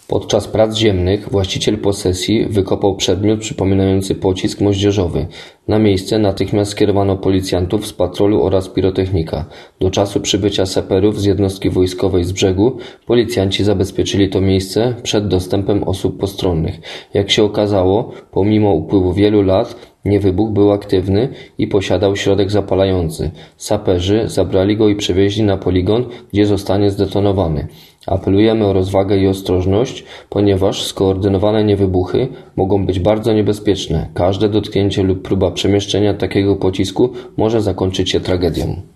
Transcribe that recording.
Podczas prac ziemnych właściciel posesji wykopał przedmiot przypominający pocisk moździerzowy. Na miejsce natychmiast skierowano policjantów z patrolu oraz pirotechnika. Do czasu przybycia saperów z jednostki wojskowej z brzegu policjanci zabezpieczyli to miejsce przed dostępem osób postronnych. Jak się okazało, pomimo upływu wielu lat niewybuch był aktywny i posiadał środek zapalający. Saperzy zabrali go i przewieźli na poligon, gdzie zostanie zdetonowany. Apelujemy o rozwagę i ostrożność, ponieważ skoordynowane niewybuchy mogą być bardzo niebezpieczne. Każde dotknięcie lub próba przemieszczenia takiego pocisku może zakończyć się tragedią.